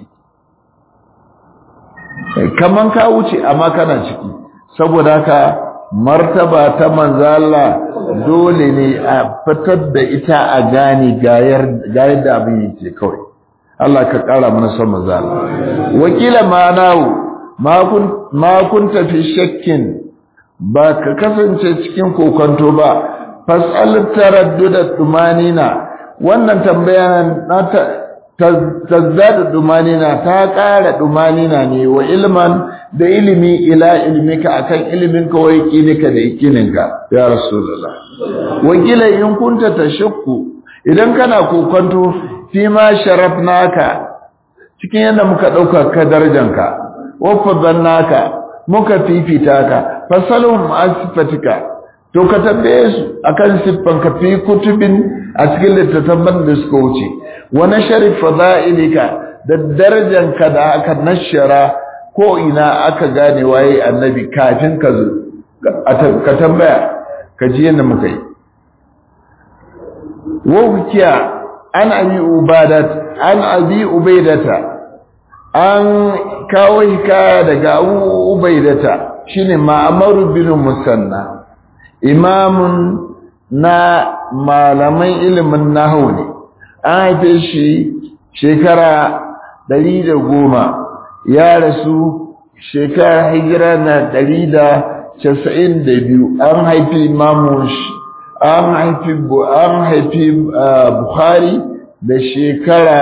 kaman ka wuce amma kana ciki. Saboda haka martaba ta manzo Allah dole ne a fitar da ita a gane gayar gayar da abin yake kawai. Allah ka kara mana son manzo Allah. Wakila ma'anahu ma kun ma kunta fi shakkin, ba ka kasance cikin kokonto ba. Fas'al taradduda tumanina, wannan tambaya na ta tazdada tumanina, ta ƙara tumanina ne wa ilman da ilimi ila ilmika akan iliminka wa yaqinika da yaqininka ya rasulullah. Wakila in kunta tashakku, idan kana kokonto fi ma sharafnaka, cikin yadda muka dauka ka darajanka, wa fadannaka muka fifita ka, fasalum asifatika, to ka tambaye su akan siffan ka fi kutubin a cikin littattafan da suka wuce, wa nashari fadailika, da darajanka da aka nashara ko ina aka gane waye annabi kafin ka zo, ka tambaya ka ji yadda muka yi. Wa hukiya an abi ubadat an abi ubaidata, an kawo hikaya daga abu ubaidata shine Ma'mar bin Musanna, imamun na malaman ilimin nahwu ne. An haife shi shekara ɗari da goma, ya rasu shekara hijira na ɗari da casa'in da biyu. An haifi imamu an haifi an haifi Bukhari da shekara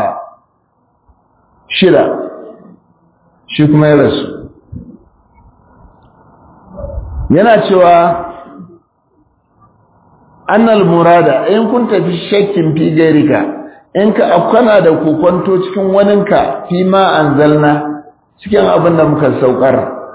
shida, shi kuma ya rasu. Yana cewa annal murada in kunta fi shakkin fi gairika, in ka afkana da kokonto cikin waninka fi ma anzalna, cikin abin da muka saukar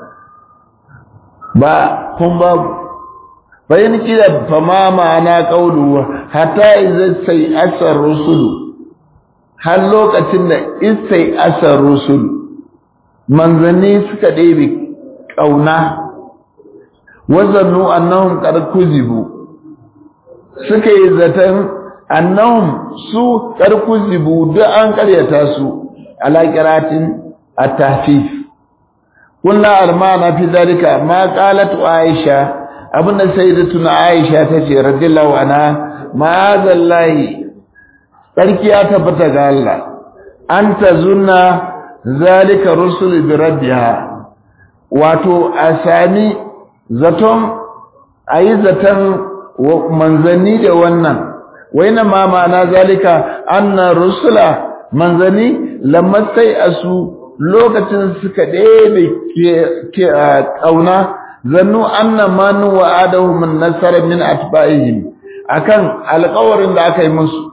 ba kun babu bayan kila fa ma ma'ana qawlu hatta idza sai asar rusul, har lokacin da isai asar rusul manzanni suka ɗebe ƙauna, wazannu annahum qad kuzibu, suka yi zaton annahum su qad kuzibu, da an karyata su ala qiratin at-tahfif. kullu almana fi dalika ma qalat aisha, abinda sayyidatuna aisha tace radiyallahu anha, ma zallahi sarki ya tabbata ga Allah, anta zunna zalika rusul bi rabbiha, wato asani zaton ayi zaton manzanni da wannan. waina ma ma'ana zalika anna rusula, manzanni lamma sai asu lokacin suka ɗebe ke ƙauna, zannu anna man wa'adahu min nasara min atba'ihim, akan alƙawarin da aka yi musu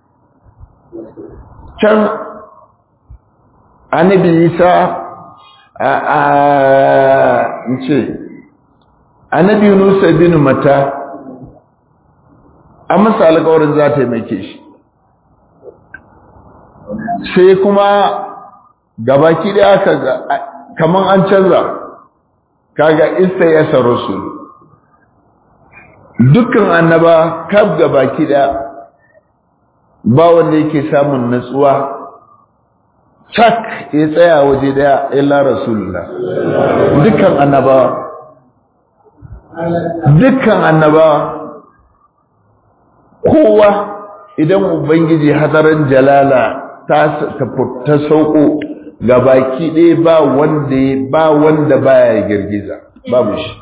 can annabi Isa a ce annabi Yunus bin Matta an masa alƙawarin za ta yi shi, sai kuma gabaki da aka kaman an canza, kaga isa ya rusul, dukkan annaba kaf gabaki da ba wanda yake samun natsuwa cak ya tsaya waje daya illa rasulullah, dukkan annaba dukkan annabawa kowa idan ubangiji hadarin jalala ta ta sauko ga baki ɗaya ba wanda ba wanda baya girgiza babu shi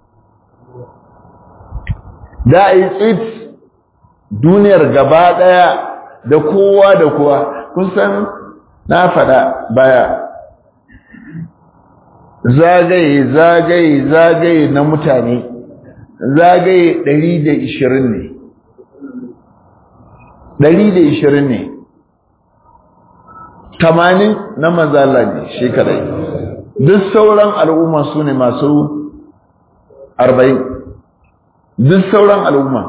da yi tsit duniyar gaba ɗaya da kowa da kowa kun san na faɗa baya zagaye zagaye zagaye na mutane zagaye ɗari da ishirin ne ɗari da ishirin ne tamanin na mazala ne shekarai duk sauran al'umma su ne masu arba'in duk sauran al'umma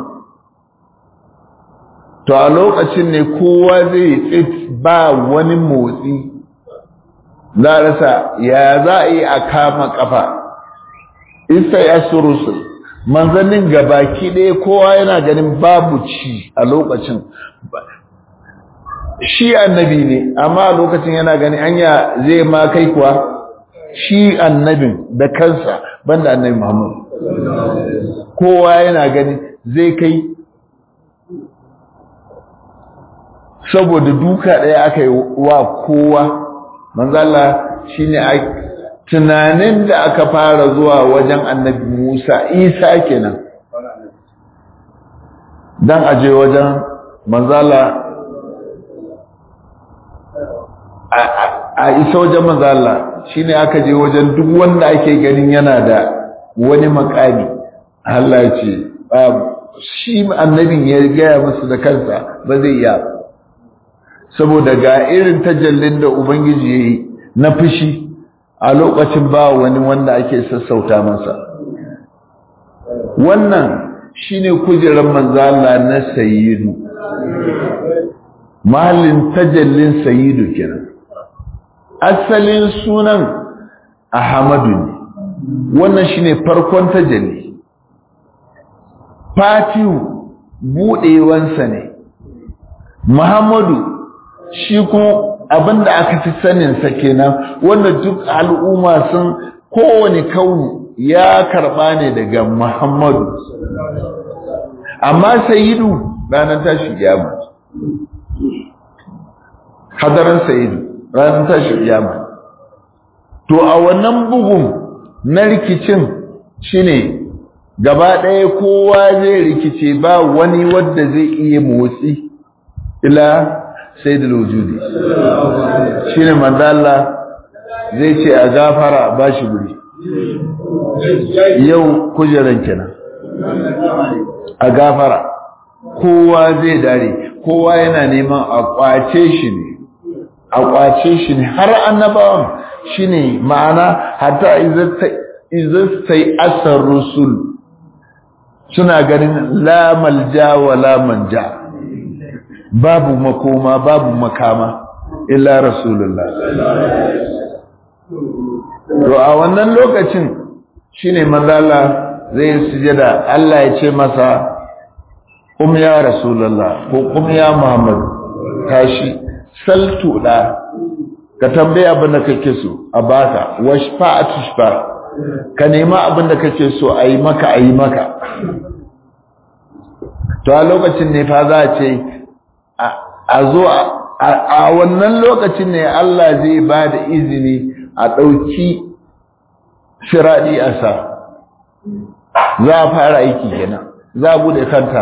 to a lokacin ne kowa zai tsit ba wani motsi za a rasa ya za a yi a kama kafa isa ya surusul manzannin gabaki ɗaya kowa yana ganin babu ci a lokacin shi annabi ne amma a lokacin yana gani anya zai ma kai kuwa shi annabin da kansa banda annabi Muhammad kowa yana gani zai kai saboda duka ɗaya aka yi wa kowa manzala shine a tunanin da aka fara zuwa wajen annabi Musa Isa kenan dan aje wajen manzala a isa wajen manzala shine aka je wajen duk wanda ake ganin yana da wani makami Allah ya ce shi annabin ya gaya musu da kansa ba zai iya saboda ga irin tajallin da ubangiji yayi na fushi a lokacin ba wani wanda ake sassauta masa wannan shine kujerar manzo Allah na sayyidu mahallin tajallin sayyidu kenan asalin sunan Ahmadu ne wannan shine farkon tajalli Fatihu budewansa ne Muhammadu shi kuma abinda aka fi sanin sa kenan wanda duk al'umma sun kowane kauni ya karba ne daga Muhammadu amma sayyidu ranar tashi kiyama hadaran sayyidu ranar tashi kiyama to a wannan bugun na rikicin shine gaba ɗaya kowa zai rikice ba wani wanda zai iya motsi ila sayyidul wujudi shine manzo Allah zai ce a gafara ba shi guri yau kujeran kenan a gafara kowa zai dare kowa yana neman a kwace shi ne a kwace shi ne har annabawan shine ma'ana hatta izastai asar rusul suna ganin la malja wa la manja babu makoma babu makama illa rasulullah to a wannan lokacin shine manzala zai sujada Allah ya ce masa kum ya rasulullah ko kum ya muhammad tashi saltu da ka tambaya abin da kake so a baka washfa'atu shfa ka nema abin da kake so a yi maka a yi maka to a lokacin ne fa za a ce a zo a wannan lokacin ne Allah zai ba da izini a ɗauki shiraɗi a sa za a fara aiki kenan za a bude kanta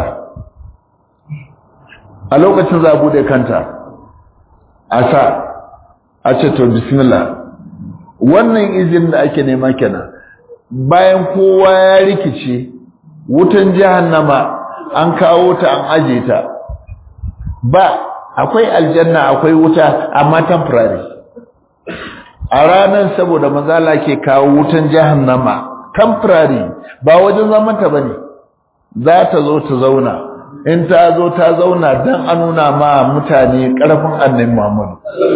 a lokacin za a bude kanta a sa a ce to bismillah wannan izinin da ake nema kenan bayan kowa ya rikice wutan jahannama an kawo ta an aje ta ba akwai aljanna akwai wuta amma temporary a ranar saboda mazala ke kawo wutan jahannama temporary ba wajen zamanta bane za ta zo ta zauna in ta zo ta zauna dan a nuna ma mutane karfin annabi Muhammad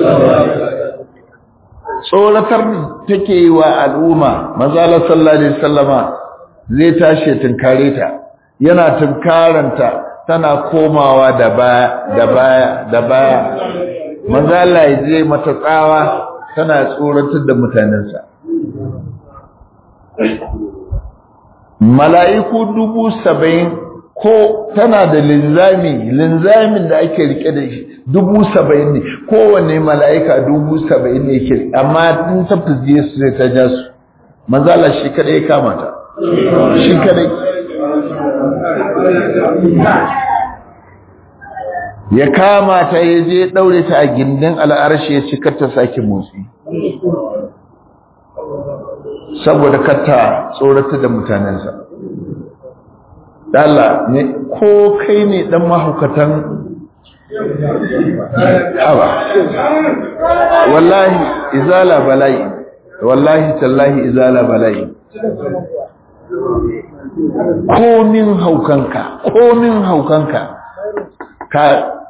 tsoratar take yi wa al'umma mazala sallallahu alaihi wasallama zai tashi tunkare ta yana tunkaranta tana komawa da baya da baya da baya mazala ya je mata tsawa tana tsoratar da mutanensa mala'iku dubu saba'in ko tana da linzami linzamin da ake rike da shi dubu saba'in ne kowanne mala'ika dubu saba'in ne ke amma in ta fizge su sai ta ja su manzala shi kadai ya kama ta shi kadai ya kama ta ya je daure ta a gindin al'arshi ya cikar ta sake motsi saboda kata tsorata da mutanensa dala ne ko kai ne dan mahaukatan haba wallahi izala bala'i wallahi tallahi izala bala'i komin haukanka komin haukanka ka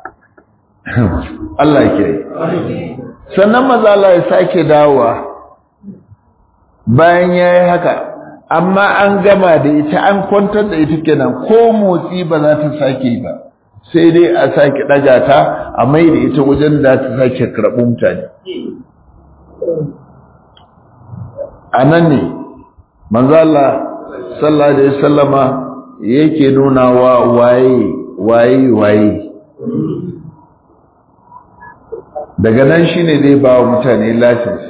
Allah ke sannan maza Allah ya sake dawowa bayan yayi haka amma an gama da ita an kwantar da ita kenan ko motsi ba za ta sake ba sai dai a sake daga ta a mai da ita wajen da ta sake karɓi mutane anan ne manzo Allah sallallahu alaihi wasallama yake nuna wa waye waye waye daga nan shine zai ba wa mutane license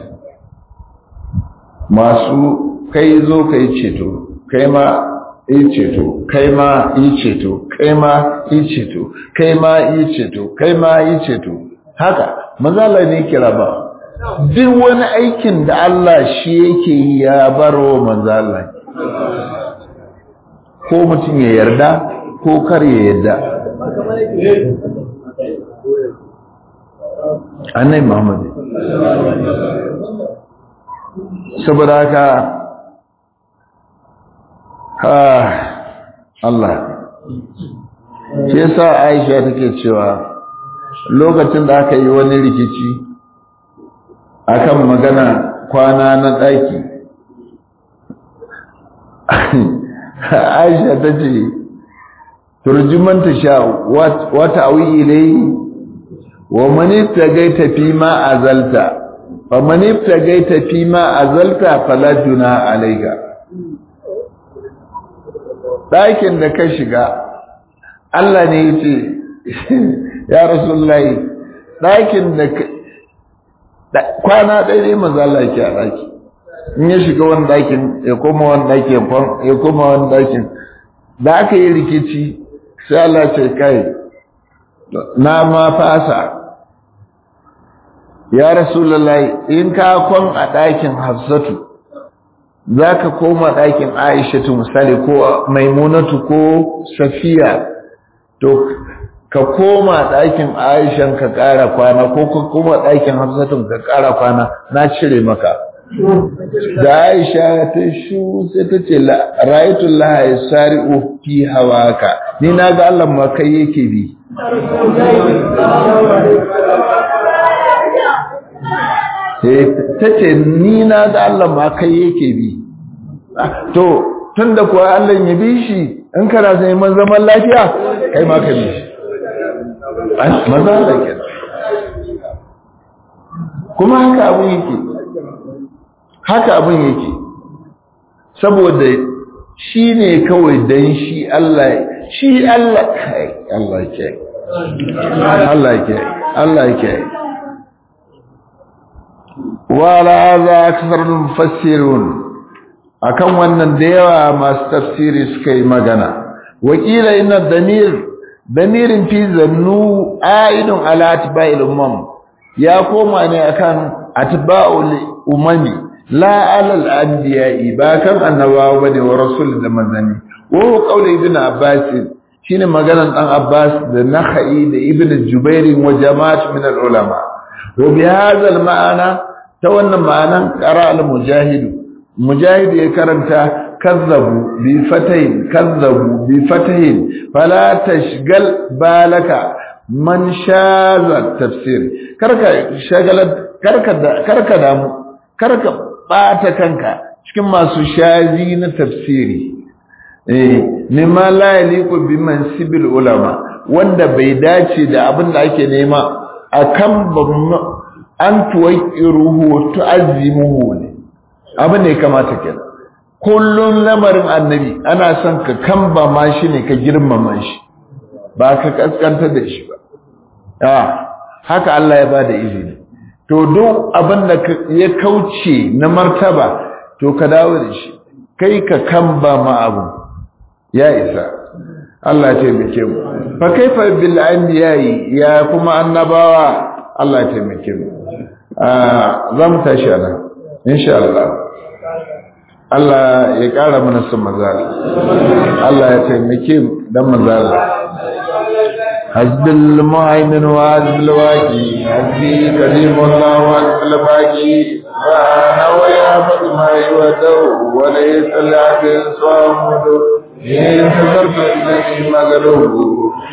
masu kai zo kai ceto kai ma yi ceto kai ma yi ceto kai ma yi ceto kai ma yi ceto kai ma yi ceto haka manzo Allah ne kira ba duk wani aikin da Allah shi yake yi ya baro manzo Allah ko mutum ya yarda ko kar ya yarda annai Muhammad saboda haka ha Allah shi yasa Aisha take cewa lokacin da aka yi wani rikici akan magana kwana na daki Aisha tace turjuman ta sha wata awi ilai wa man tagaita fi ma azalta fa man tagaita fi ma azalta fala juna alayka dakin da ka shiga Allah ne yace ya rasulullahi dakin da kwana ɗaya ne manzo Allah yake a daki in ya shiga wani dakin ya koma wani dakin ya koma wani dakin da aka yi rikici sai Allah ce kai na ma fasa ya rasulullahi in ka kon a dakin Hafsatu zaka koma dakin Aishatu misali ko Maimunatu ko Safiya to ka koma dakin Aishan ka ƙara kwana ko ka koma dakin Hafsatu ka ƙara kwana na cire maka da Aisha ta shu sai ta ce ra'aytu Allah yasari'u fi hawaka ni naga Allah ma kai yake bi ta ce ni naga Allah ma kai yake bi to tunda kuwa Allah ya bi shi in kana sai man zaman lafiya kai ma ka bi shi maza da ke kuma haka abun yake haka abun yake saboda shi ne kawai dan shi Allah shi Allah kai Allah ke Allah ke Allah ke wala za aksar mufassirun akan wannan da yawa masu tafsiri suka yi magana wakila inna damir damirin fi zannu aidun ala atba'il umam ya koma ne akan atba'ul umami la ala al-anbiya'i ba kan annabawa bane wa rasul da manzani wa qawli ibn abbas shine maganan dan abbas da nakhai da ibn jubair wa jama'at min al-ulama wa bi hadha al-ma'ana ta wannan ma'anan qara al-mujahid mujahid ya karanta kazzabu bi fatahin kazzabu bi fatahin fala tashgal balaka man shaza tafsir karka shagalar karka karka damu karka bata kanka cikin masu shazi na tafsiri eh mimma la yaliqu bi mansibil ulama wanda bai dace da abin da ake nema akan an tuwaqiruhu tu'azzimuhu ne abin da ya kamata kenan kullum lamarin annabi ana son ka kamba ma shi ne ka girmama shi ba ka kaskantar da shi ba haka Allah ya bada izini to duk abin da ya kauce na martaba to ka dawo da shi kai ka kamba ma abu ya isa Allah ya taimake mu fa kaifa bil anbiya'i ya kuma annabawa Allah ya taimake mu ah zamu tashi ana insha Allah Allah ya kara mana son manzala Allah ya taimake mu dan manzala hasbil mu'min wa hasbil waqi hasbi kalimullah wa hasbil baqi wa ya fatma yuwadu wa laysa al-abin samudu in sadartu alladhi magaluhu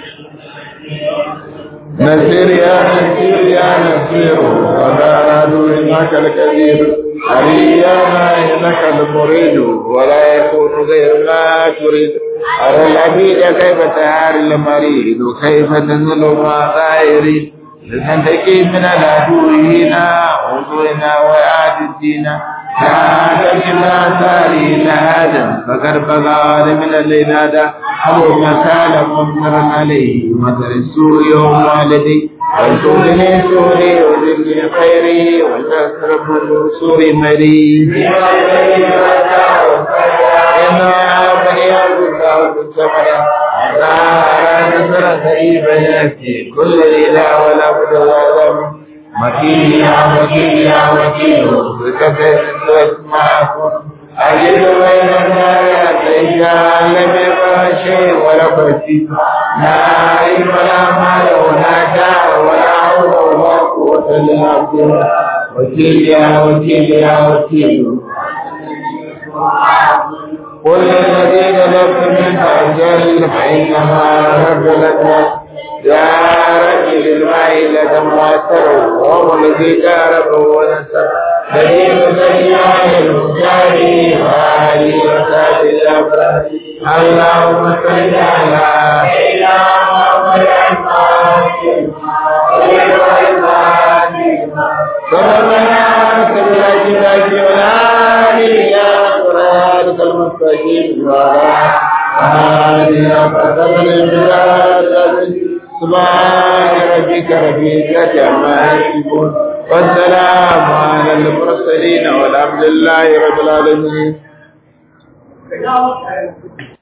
nasir ya nasir ya nasir wa daradu innaka al-kabir علينا إنك المريد ولا يكون غير ما تريد أرى العبيد كيف تعاري المريد كيف تنزل ما غيري لننتقي من العدو هنا وضوئنا وإعادة الدين لا تجمع ساري آدم فقد بغى من الليلادة أو مسالا ممترا عليه مثل السوء يوم والدي والسوري سوري وذلني خيري والتسرف السور مريد إنا بني الله السماء أرى نصر سيبا يأتي كل إله ولا بد العالم مكين يا وكيل يا وكيل بكثير اسمعكم أجد بين الناس إجعل لم يبقى شيء ولا بسيط لا علم ولا مال ولا داء ولا حول ولا قوة إلا بالله وكيل يا وكيل يا وكيل قل للذين لم من أجل فإنما رب لك يا رجل المائلة مؤثر وهو الذي جاربه ونسر دليل سيئة المجاري وآله وساد الأبرار اللهم صل على سيدنا محمد ربنا سبحانك ولا إله صراط المستقيم وعلى آله وصحبه البلاد سبحان ربك رب العزة عما يصفون والسلام على المرسلين والحمد لله رب العالمين